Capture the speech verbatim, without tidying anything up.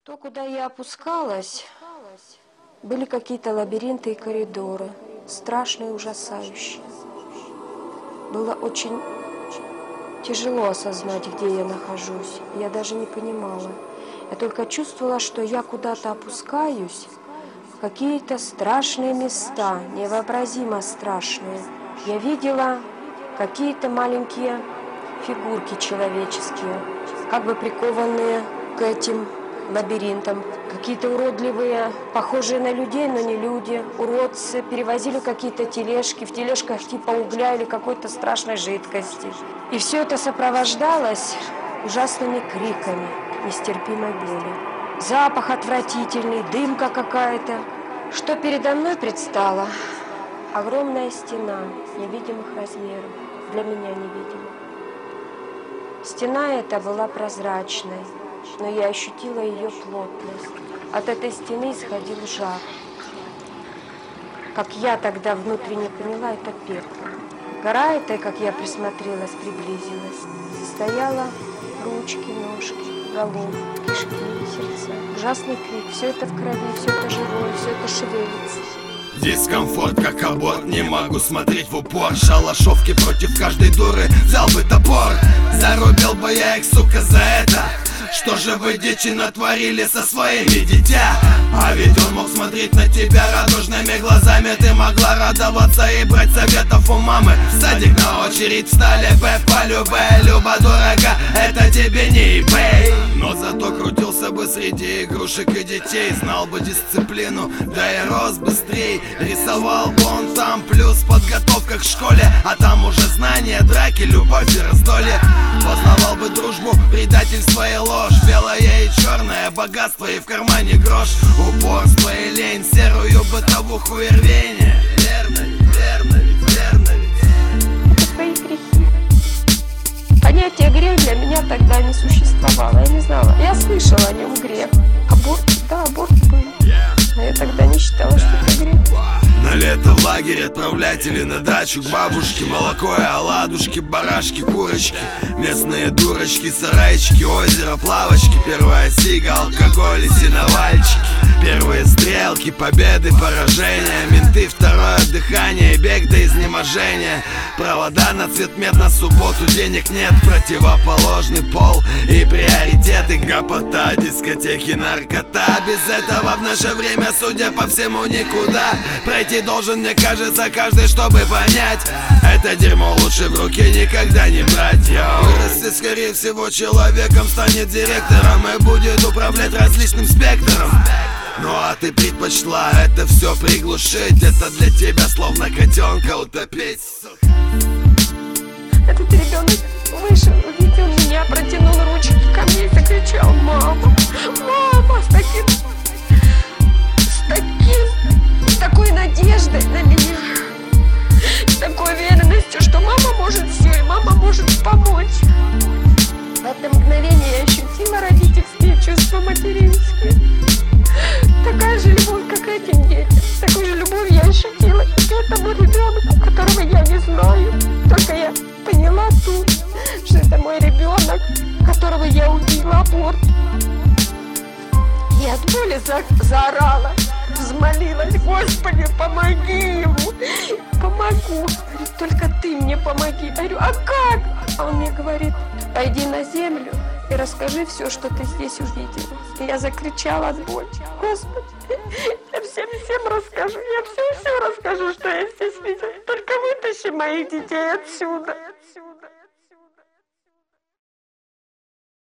То, куда я опускалась, были какие-то лабиринты и коридоры, страшные и ужасающие. Было очень тяжело осознать, где я нахожусь. Я даже не понимала. Я только чувствовала, что я куда-то опускаюсь в какие-то страшные места, невообразимо страшные. Я видела какие-то маленькие фигурки человеческие, как бы прикованные к этим лабиринтам. Какие-то уродливые, похожие на людей, но не люди, уродцы, перевозили какие-то тележки, в тележках типа угля или какой-то страшной жидкости. И все это сопровождалось ужасными криками, нестерпимой боли. Запах отвратительный, дымка какая-то. Что передо мной предстало? Огромная стена невидимых размеров, для меня невидимых. Стена эта была прозрачной, но я ощутила ее плотность. От этой стены исходил жар. Как я тогда внутренне поняла, это пекло. Гора эта, как я присмотрелась, приблизилась, состояла ручки, ножки, головы, кишки, сердца. Ужасный крик. Все это в крови, все это живое, все это шевелится. Дискомфорт, как аборт, не могу смотреть в упор. Шалашовки против каждой дуры, взял бы топор. Зарубил бы я их, сука, за это. Что же вы, дичи, натворили со своими, дитя? А ведь он мог смотреть на тебя радужными глазами. Ты могла радоваться и брать советов у мамы. В садик на очередь встали бы по любе. Люба, дорога, это тебе не eBay. Но зато крутился бы среди игрушек и детей. Знал бы дисциплину, да и рос быстрей. Рисовал бы он там, плюс подготовка к школе. А там уже знания, драки, любовь и раздолье. Познавал бы дружбу, предательство и ложь. Белое и черное, богатство и в кармане грош. Упорство и лень, серую бытовуху и рвение. Верно ведь, верно ведь, верно ведь. Это твои грехи. Понятие грех для меня тогда не существовало. Я не знала. Я слышала о нем грех. Аборт, да, аборт был. Но я тогда не считала, что это грех. На лето в лагерь отправлять или на дачу к бабушке. Молоко и оладушки, барашки, курочки. Местные дурочки, сарайчики, озеро, плавочки. Первая сига, алкоголь и сеновальчики. Первые стрелки, победы, поражения. Менты, второе дыхание, бег до изнеможения. Провода на цвет мед, на субботу денег нет. Противоположный пол и приоритеты. Гопота, дискотеки, наркота. Без этого в наше время, судя по всему, никуда. Пройти должен, мне кажется, каждый, чтобы понять. Это дерьмо лучше в руки никогда не брать. Йоу. Вырастет, скорее всего, человеком, станет директором и будет управлять различным спектром. Ну а ты предпочла это все приглушить. Это для тебя словно котенка утопить. Этот ребенок вышел, увидел меня, протянул ручки ко мне и закричал: мама, мама, с таким, с таким, с такой надеждой на меня, с такой уверенностью, что мама может все, и мама может помочь. В это мгновение я ощутила родительские чувства материнские. Такая же любовь, как этим детям. Такую же любовь я ощутила и к этому ребенку, которого я не знаю. Только я поняла тут, что это мой ребенок, которого я убила аборт. И от боли за заорала, взмолилась: Господи, помоги ему. Помогу. Говорит: только ты мне помоги. Я говорю: а как? А он мне говорит: пойди на землю и расскажи все, что ты здесь увидела. И я закричала от боли: Господи, я всем-всем расскажу, я все-все расскажу, что я здесь видела. Только вытащи моих детей отсюда.